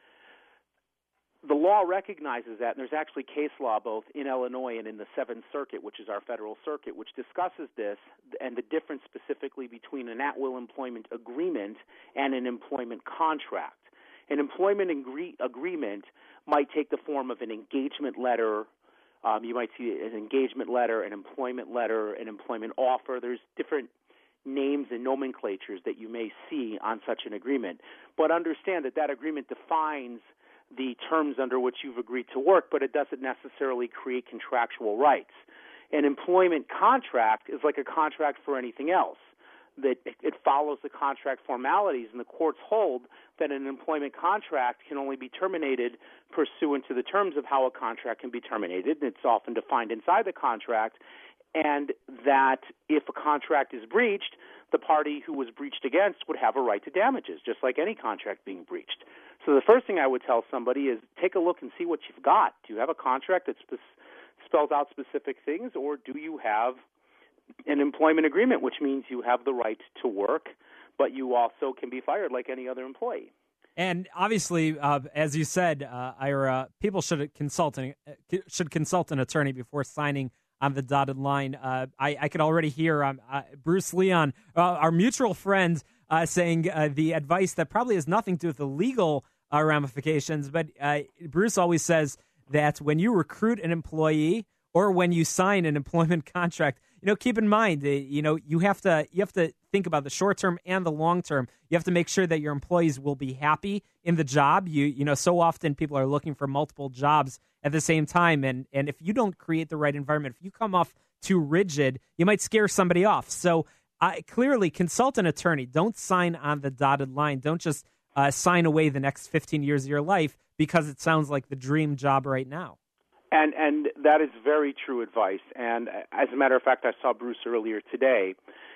The law recognizes that, and there's actually case law both in Illinois and in the Seventh Circuit, which is our federal circuit, which discusses this and the difference specifically between an at-will employment agreement and an employment contract. An employment agree- agreement might take the form of an engagement letter. Um, you might see an engagement letter, an employment letter, an employment offer. There's different names and nomenclatures that you may see on such an agreement. But understand that that agreement defines the terms under which you've agreed to work, but it doesn't necessarily create contractual rights. An employment contract is like a contract for anything else. That it follows the contract formalities, and the courts hold that an employment contract can only be terminated pursuant to the terms of how a contract can be terminated, and it's often defined inside the contract, and that if a contract is breached, the party who was breached against would have a right to damages, just like any contract being breached. So the first thing I would tell somebody is take a look and see what you've got. Do you have a contract that spe- spells out specific things, or do you have an employment agreement, which means you have the right to work, but you also can be fired like any other employee? And obviously, uh, as you said, uh, Ira, people should consult an, should consult an attorney before signing on the dotted line. Uh, I, I could already hear um, uh, Bruce Leon, uh, our mutual friend, uh, saying uh, the advice that probably has nothing to do with the legal uh, ramifications, but uh, Bruce always says that when you recruit an employee or when you sign an employment contract, you know, keep in mind, uh, you know, you have to you have to think about the short term and the long term. You have to make sure that your employees will be happy in the job. You you know, so often people are looking for multiple jobs at the same time, and and if you don't create the right environment, if you come off too rigid, you might scare somebody off. So uh, clearly, consult an attorney. Don't sign on the dotted line. Don't just uh, sign away the next fifteen years of your life because it sounds like the dream job right now. And and that is very true advice. And as a matter of fact, I saw Bruce earlier today,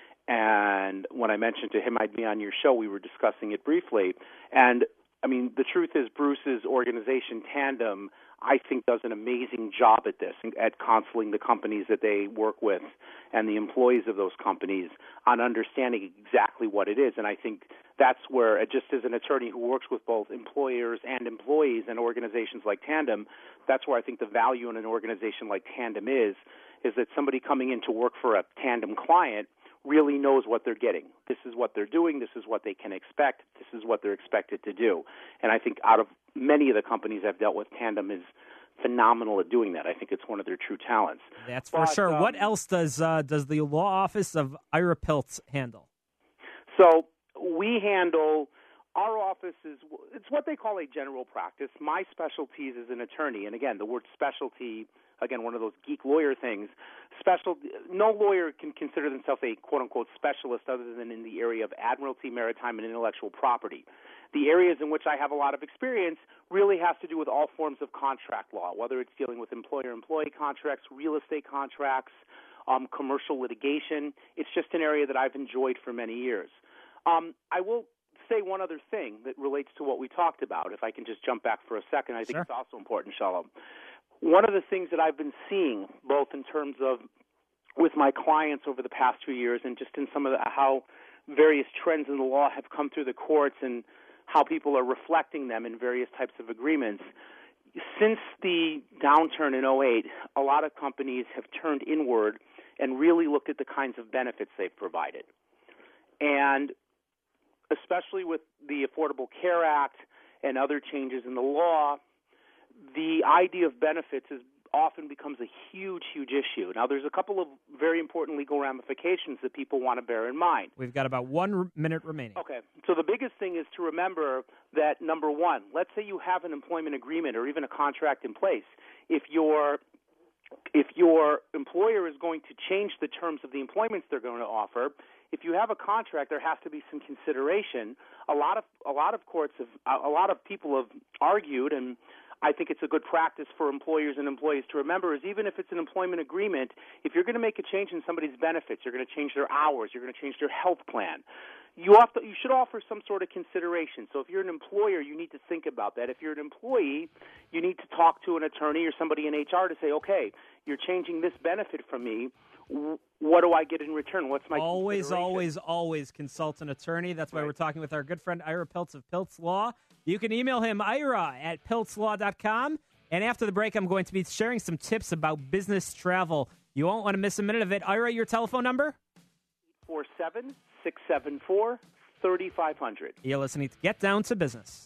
and when I mentioned to him I'd be on your show, we were discussing it briefly. And, I mean, the truth is Bruce's organization, Tandem, I think does an amazing job at this, at counseling the companies that they work with and the employees of those companies on understanding exactly what it is. And I think that's where, just as an attorney who works with both employers and employees and organizations like Tandem, that's where I think the value in an organization like Tandem is, is that somebody coming in to work for a Tandem client really knows what they're getting. This is what they're doing. This is what they can expect. This is what they're expected to do. And I think out of many of the companies I've dealt with, Tandem is phenomenal at doing that. I think it's one of their true talents. That's but, for sure. Um, what else does uh, does the law office of Ira Piltz handle? So we handle, our office is, it's what they call a general practice. My specialty is as an attorney. And again, the word specialty, again, one of those geek lawyer things. Special, no lawyer can consider themselves a quote-unquote specialist other than in the area of admiralty, maritime, and intellectual property. The areas in which I have a lot of experience really has to do with all forms of contract law, whether it's dealing with employer-employee contracts, real estate contracts, um, commercial litigation. It's just an area that I've enjoyed for many years. Um, I will say one other thing that relates to what we talked about, if I can just jump back for a second. I think Sure. it's also important, Shalom. One of the things that I've been seeing, both in terms of with my clients over the past few years and just in some of the, how various trends in the law have come through the courts and how people are reflecting them in various types of agreements. Since the downturn in oh eight, a lot of companies have turned inward and really looked at the kinds of benefits they've provided. And especially with the Affordable Care Act and other changes in the law, the idea of benefits is often becomes a huge, huge issue. Now, there's a couple of very important legal ramifications that people want to bear in mind. We've got about one r- minute remaining. Okay. So the biggest thing is to remember that, number one, let's say you have an employment agreement or even a contract in place. If your if your employer is going to change the terms of the employments they're going to offer, if you have a contract, there has to be some consideration. A lot of a lot of courts have a lot of people have argued, and I think it's a good practice for employers and employees to remember, is even if it's an employment agreement, if you're going to make a change in somebody's benefits, you're going to change their hours, you're going to change their health plan, you have to, you should offer some sort of consideration. So if you're an employer, you need to think about that. If you're an employee, you need to talk to an attorney or somebody in H R to say, okay, you're changing this benefit from me. What do I get in return? What's my Always, always, always consult an attorney. That's why right. we're talking with our good friend Ira Piltz of Piltz Law. You can email him, Ira, at piltz law dot com. And after the break, I'm going to be sharing some tips about business travel. You won't want to miss a minute of it. Ira, your telephone number? eight four seven, six seven four, three five zero zero. You're listening to Get Down to Business.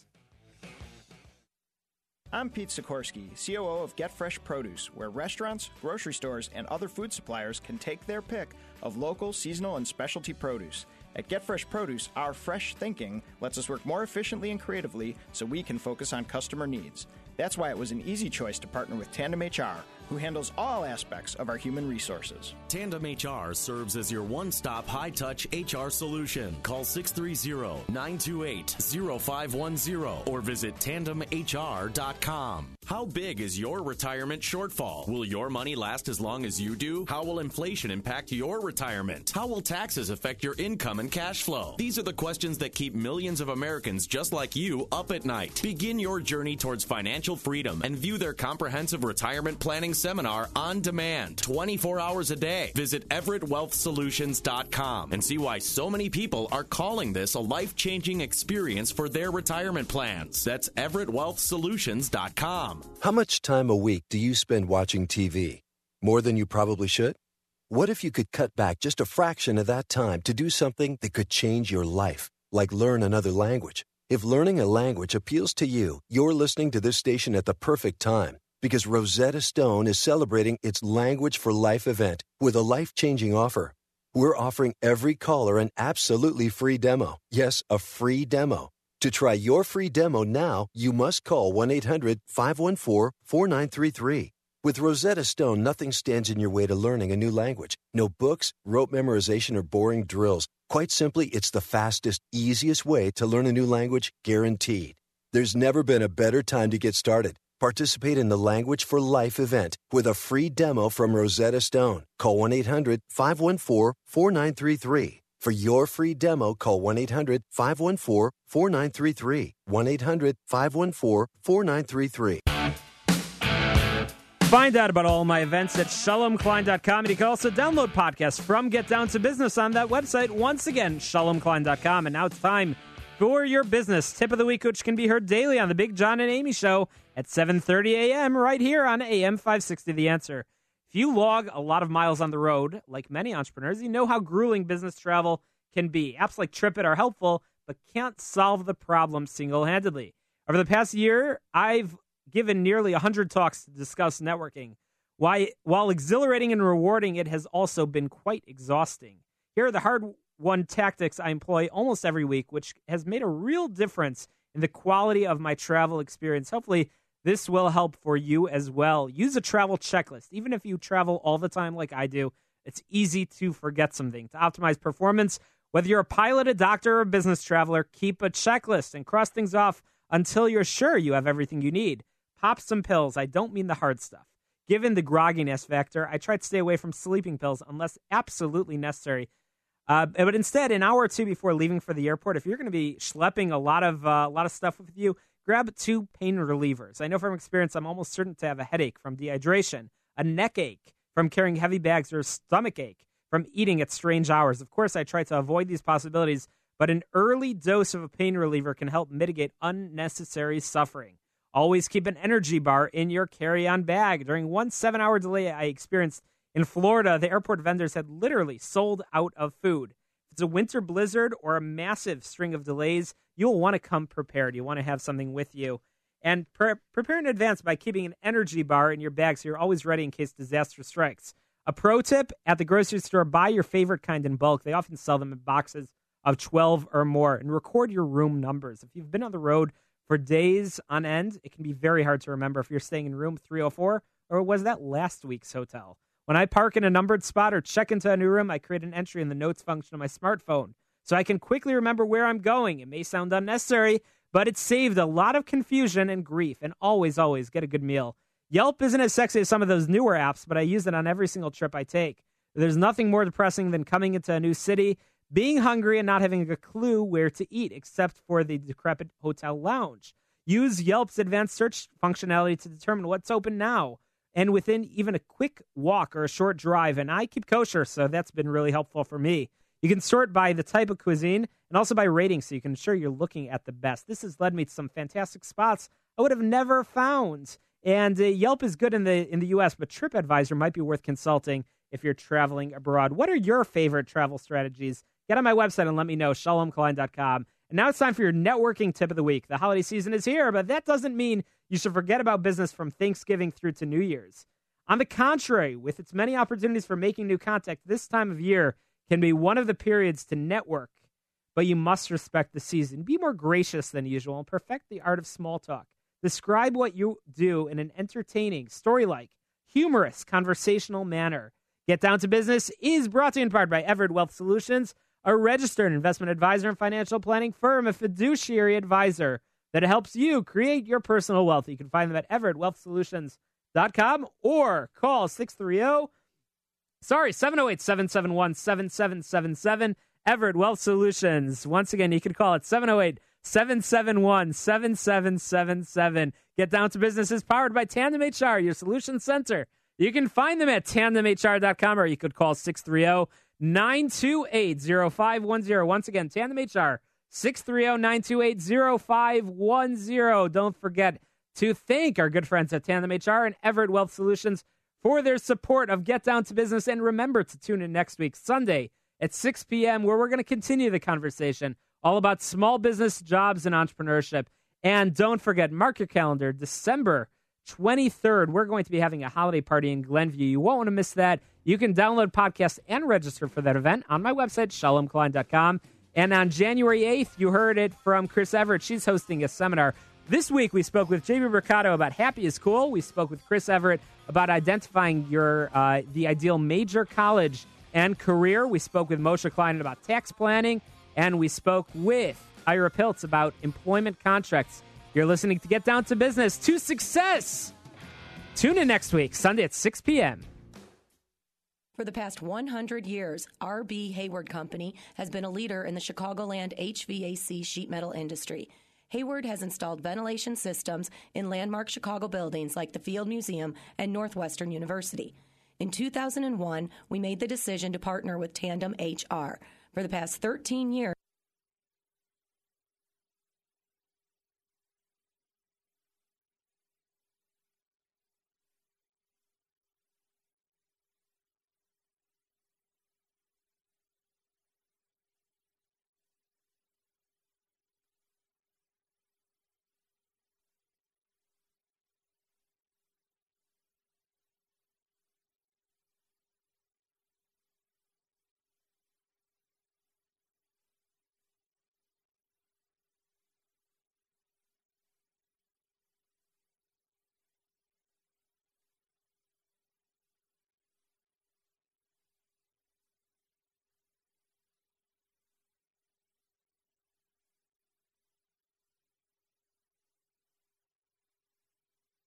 I'm Pete Sikorsky, C O O of Get Fresh Produce, where restaurants, grocery stores, and other food suppliers can take their pick of local, seasonal, and specialty produce. At Get Fresh Produce, our fresh thinking lets us work more efficiently and creatively so we can focus on customer needs. That's why it was an easy choice to partner with Tandem H R, who handles all aspects of our human resources. Tandem H R serves as your one-stop high-touch H R solution. Call six three zero, nine two eight, zero five one zero or visit tandem h r dot com. How big is your retirement shortfall? Will your money last as long as you do? How will inflation impact your retirement? How will taxes affect your income and cash flow? These are the questions that keep millions of Americans just like you up at night. Begin your journey towards financial freedom and view their comprehensive retirement planning seminar on demand, twenty-four hours a day. Visit everett wealth solutions dot com and see why so many people are calling this a life-changing experience for their retirement plans. That's everett wealth solutions dot com. How much time a week do you spend watching T V? More than you probably should? What if you could cut back just a fraction of that time to do something that could change your life, like learn another language? If learning a language appeals to you, you're listening to this station at the perfect time, because Rosetta Stone is celebrating its Language for Life event with a life-changing offer. We're offering every caller an absolutely free demo. Yes, a free demo. To try your free demo now, you must call one eight hundred, five one four, four nine three three. With Rosetta Stone, nothing stands in your way to learning a new language. No books, rote memorization, or boring drills. Quite simply, it's the fastest, easiest way to learn a new language, guaranteed. There's never been a better time to get started. Participate in the Language for Life event with a free demo from Rosetta Stone. Call one eight hundred, five one four, four nine three three. For your free demo, call one eight hundred, five one four, four nine three three. one eight hundred, five one four, four nine three three. Find out about all my events at shalom klein dot com, and you can also download podcasts from Get Down to Business on that website. Once again, shalom klein dot com. And now it's time for your business tip of the week, which can be heard daily on the Big John and Amy Show at seven thirty a.m. right here on A M five sixty The Answer. If If you log a lot of miles on the road, like many entrepreneurs, you know how grueling business travel can be. Apps like TripIt are helpful, but can't solve the problem single-handedly. Over the past year, I've given nearly one hundred talks to discuss networking. Why, while exhilarating and rewarding, it has also been quite exhausting. Here are the hard-won tactics I employ almost every week, which has made a real difference in the quality of my travel experience. Hopefully, this will help for you as well. Use a travel checklist. Even if you travel all the time like I do, it's easy to forget something. To optimize performance, whether you're a pilot, a doctor, or a business traveler, keep a checklist and cross things off until you're sure you have everything you need. Pop some pills. I don't mean the hard stuff. Given the grogginess factor, I try to stay away from sleeping pills unless absolutely necessary. Uh, but instead, an hour or two before leaving for the airport, if you're going to be schlepping a lot of uh, a lot of stuff with you, grab two pain relievers. I know from experience I'm almost certain to have a headache from dehydration, a neck ache from carrying heavy bags, or a stomach ache from eating at strange hours. Of course, I try to avoid these possibilities, but an early dose of a pain reliever can help mitigate unnecessary suffering. Always keep an energy bar in your carry-on bag. During one seven-hour delay I experienced in Florida, the airport vendors had literally sold out of food. If it's a winter blizzard or a massive string of delays, you'll want to come prepared. You want to have something with you. And pre- prepare in advance by keeping an energy bar in your bag so you're always ready in case disaster strikes. A pro tip, at the grocery store, buy your favorite kind in bulk. They often sell them in boxes of twelve or more. And record your room numbers. If you've been on the road for days on end, it can be very hard to remember if you're staying in room three oh four or was that last week's hotel. When I park in a numbered spot or check into a new room, I create an entry in the notes function of my smartphone so I can quickly remember where I'm going. It may sound unnecessary, but it saved a lot of confusion and grief. And always, always get a good meal. Yelp isn't as sexy as some of those newer apps, but I use it on every single trip I take. There's nothing more depressing than coming into a new city, being hungry, and not having a clue where to eat, except for the decrepit hotel lounge. Use Yelp's advanced search functionality to determine what's open now, and within even a quick walk or a short drive. And I keep kosher, so that's been really helpful for me. You can sort by the type of cuisine and also by rating, so you can ensure you're looking at the best. This has led me to some fantastic spots I would have never found. And uh, Yelp is good in the in the U S, but TripAdvisor might be worth consulting if you're traveling abroad. What are your favorite travel strategies? Get on my website and let me know, shalom klein dot com. And now it's time for your networking tip of the week. The holiday season is here, but that doesn't mean you should forget about business from Thanksgiving through to New Year's. On the contrary, with its many opportunities for making new contact, this time of year can be one of the periods to network. But you must respect the season. Be more gracious than usual and perfect the art of small talk. Describe what you do in an entertaining, story-like, humorous, conversational manner. Get Down to Business is brought to you in part by Everett Wealth Solutions, a registered investment advisor and financial planning firm, a fiduciary advisor that helps you create your personal wealth. You can find them at everett wealth solutions dot com or call six three zero, sorry, seven oh eight, seven seven one, seven seven seven seven. Everett Wealth Solutions. Once again, you can call it seven oh eight, seven seven one, seven seven seven seven. Get Down to Business is powered by Tandem H R, your solution center. You can find them at tandem h r dot com or you could call six three zero, nine two eight, zero five one zero. Once again, Tandem H R, six three zero, nine two eight, zero five one zero. Don't forget to thank our good friends at Tandem H R and Everett Wealth Solutions for their support of Get Down to Business. And remember to tune in next week, Sunday at six p.m., where we're going to continue the conversation all about small business, jobs, and entrepreneurship. And don't forget, mark your calendar, December twenty-third, we're going to be having a holiday party in Glenview. You won't want to miss that. You can download podcasts and register for that event on my website, shalom klein dot com. And on January eighth, you heard it from Chris Everett. She's hosting a seminar. This week, we spoke with J B Mercado about Happy is Cool. We spoke with Chris Everett about identifying your uh, the ideal major college and career. We spoke with Moshe Klein about tax planning. And we spoke with Ira Piltz about employment contracts. You're listening to Get Down to Business, to success. Tune in next week, Sunday at six p.m. For the past one hundred years, R B. Hayward Company has been a leader in the Chicagoland H V A C sheet metal industry. Hayward has installed ventilation systems in landmark Chicago buildings like the Field Museum and Northwestern University. In two thousand one, we made the decision to partner with Tandem H R. For the past thirteen years,